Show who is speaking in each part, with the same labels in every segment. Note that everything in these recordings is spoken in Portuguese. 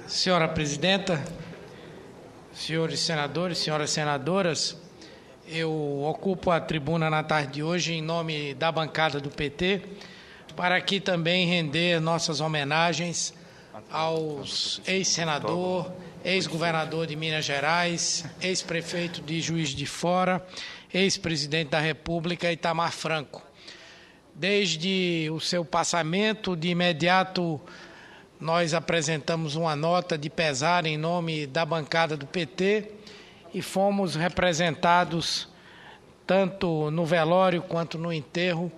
Speaker 1: Senhora Presidenta, senhores senadores, senhoras senadoras, eu ocupo a tribuna na tarde de hoje em nome da bancada do PT, para aqui também render nossas homenagens aos ex-senador, ex-governador de Minas Gerais, ex-prefeito de Juiz de Fora, ex-presidente da República, Itamar Franco. Desde o seu passamento, de imediato, nós apresentamos uma nota de pesar em nome da bancada do PT e fomos representados tanto no velório quanto no enterro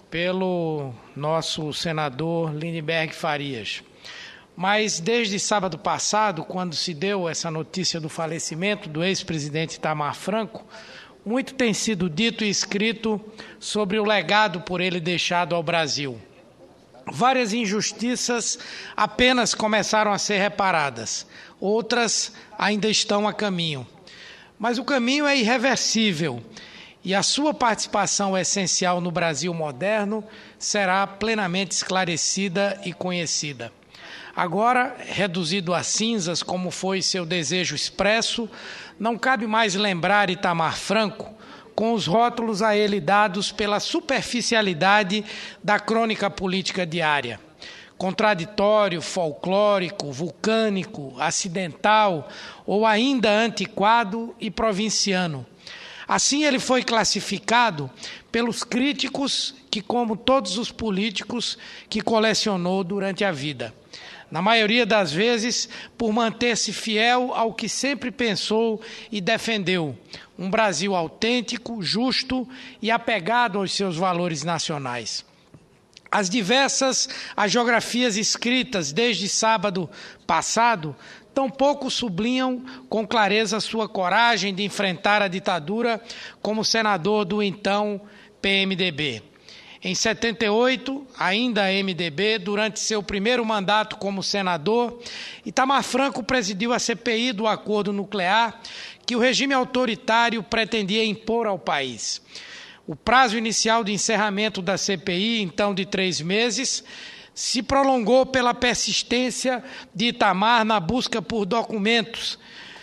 Speaker 1: pelo nosso senador Lindenberg Farias. Mas desde sábado passado, quando se deu essa notícia do falecimento do ex-presidente Itamar Franco, muito tem sido dito e escrito sobre o legado por ele deixado ao Brasil. Várias injustiças apenas começaram a ser reparadas, outras ainda estão a caminho. Mas o caminho é irreversível e a sua participação essencial no Brasil moderno será plenamente esclarecida e conhecida. Agora, reduzido a cinzas, como foi seu desejo expresso, não cabe mais lembrar Itamar Franco com os rótulos a ele dados pela superficialidade da crônica política diária. Contraditório, folclórico, vulcânico, acidental ou ainda antiquado e provinciano. Assim ele foi classificado pelos críticos que, como todos os políticos que colecionou durante a vida. Na maioria das vezes, por manter-se fiel ao que sempre pensou e defendeu, um Brasil autêntico, justo e apegado aos seus valores nacionais. As diversas agiografias escritas desde sábado passado tampouco sublinham com clareza sua coragem de enfrentar a ditadura como senador do então PMDB. Em 78, ainda MDB, durante seu primeiro mandato como senador, Itamar Franco presidiu a CPI do acordo nuclear que o regime autoritário pretendia impor ao país. O prazo inicial de encerramento da CPI, então de 3 meses, se prolongou pela persistência de Itamar na busca por documentos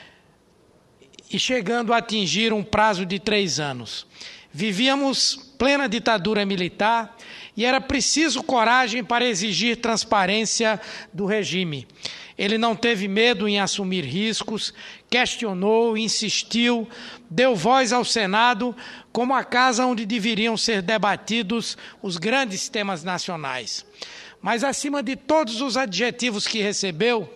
Speaker 1: e chegando a atingir um prazo de 3 anos. Vivíamos plena ditadura militar e era preciso coragem para exigir transparência do regime. Ele não teve medo em assumir riscos, questionou, insistiu, deu voz ao Senado como a casa onde deveriam ser debatidos os grandes temas nacionais. Mas, acima de todos os adjetivos que recebeu,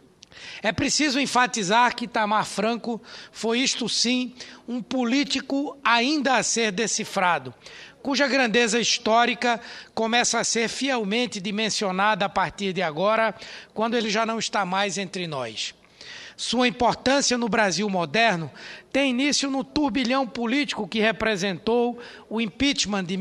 Speaker 1: é preciso enfatizar que Itamar Franco foi, isto sim, um político ainda a ser decifrado, cuja grandeza histórica começa a ser fielmente dimensionada a partir de agora, quando ele já não está mais entre nós. Sua importância no Brasil moderno tem início no turbilhão político que representou o impeachment de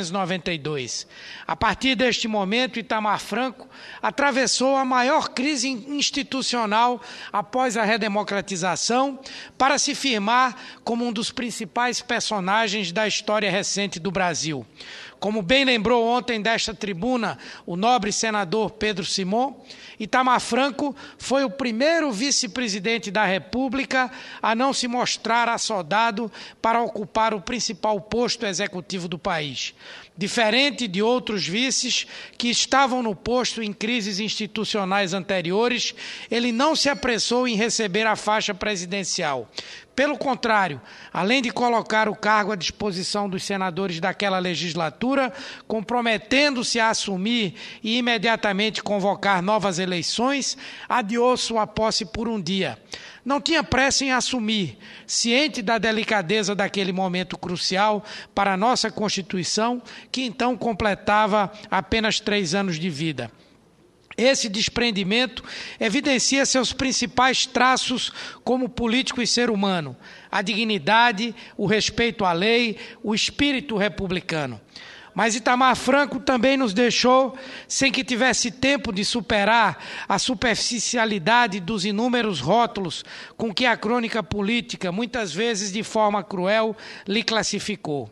Speaker 1: 1992. A partir deste momento, Itamar Franco atravessou a maior crise institucional após a redemocratização para se firmar como um dos principais personagens da história recente do Brasil. Como bem lembrou ontem desta tribuna o nobre senador Pedro Simon, Itamar Franco foi o primeiro vice-presidente da República a não se mostrar assodado para ocupar o principal posto executivo do país. Diferente de outros vices que estavam no posto em crises institucionais anteriores, ele não se apressou em receber a faixa presidencial. Pelo contrário, além de colocar o cargo à disposição dos senadores daquela legislatura, comprometendo-se a assumir e imediatamente convocar novas eleições, adiou sua posse por um dia. Não tinha pressa em assumir, ciente da delicadeza daquele momento crucial para a nossa Constituição, que então completava apenas 3 anos de vida. Esse desprendimento evidencia seus principais traços como político e ser humano: a dignidade, o respeito à lei, o espírito republicano. Mas Itamar Franco também nos deixou sem que tivesse tempo de superar a superficialidade dos inúmeros rótulos com que a crônica política, muitas vezes de forma cruel, lhe classificou.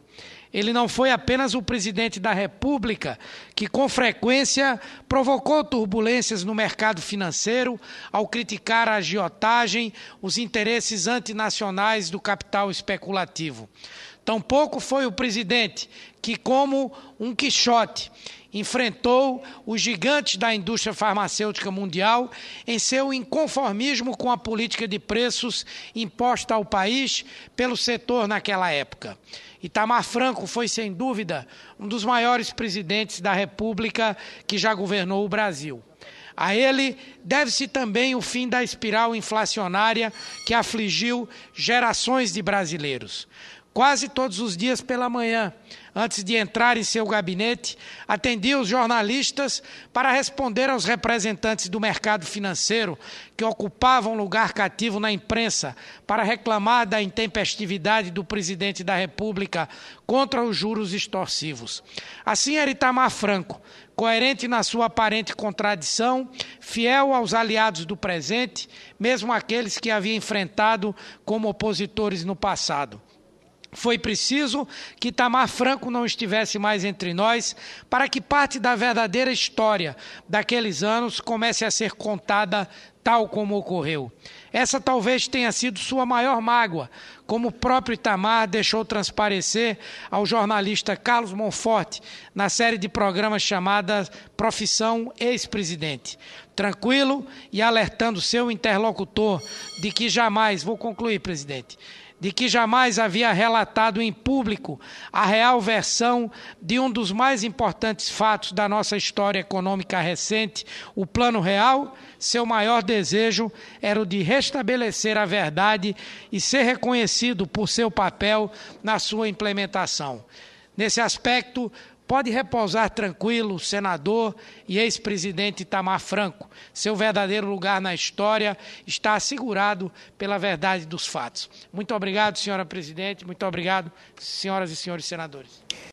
Speaker 1: Ele não foi apenas o presidente da República que, com frequência, provocou turbulências no mercado financeiro ao criticar a agiotagem, os interesses antinacionais do capital especulativo. Tampouco foi o presidente que, como um Quixote, enfrentou os gigantes da indústria farmacêutica mundial em seu inconformismo com a política de preços imposta ao país pelo setor naquela época. Itamar Franco foi, sem dúvida, um dos maiores presidentes da República que já governou o Brasil. A ele deve-se também o fim da espiral inflacionária que afligiu gerações de brasileiros. Quase todos os dias pela manhã, antes de entrar em seu gabinete, atendia os jornalistas para responder aos representantes do mercado financeiro que ocupavam lugar cativo na imprensa para reclamar da intempestividade do presidente da República contra os juros extorsivos. Assim era Itamar Franco, coerente na sua aparente contradição, fiel aos aliados do presente, mesmo aqueles que havia enfrentado como opositores no passado. Foi preciso que Itamar Franco não estivesse mais entre nós para que parte da verdadeira história daqueles anos comece a ser contada tal como ocorreu. Essa talvez tenha sido sua maior mágoa, como o próprio Itamar deixou transparecer ao jornalista Carlos Monforte na série de programas chamada Profissão Ex-Presidente. Tranquilo e alertando seu interlocutor de que jamais, vou concluir, presidente, de que jamais havia relatado em público a real versão de um dos mais importantes fatos da nossa história econômica recente, o Plano Real, seu maior desejo era o de restabelecer a verdade e ser reconhecido por seu papel na sua implementação. Nesse aspecto, pode repousar tranquilo o senador e ex-presidente Itamar Franco. Seu verdadeiro lugar na história está assegurado pela verdade dos fatos. Muito obrigado, senhora presidente. Muito obrigado, senhoras e senhores senadores.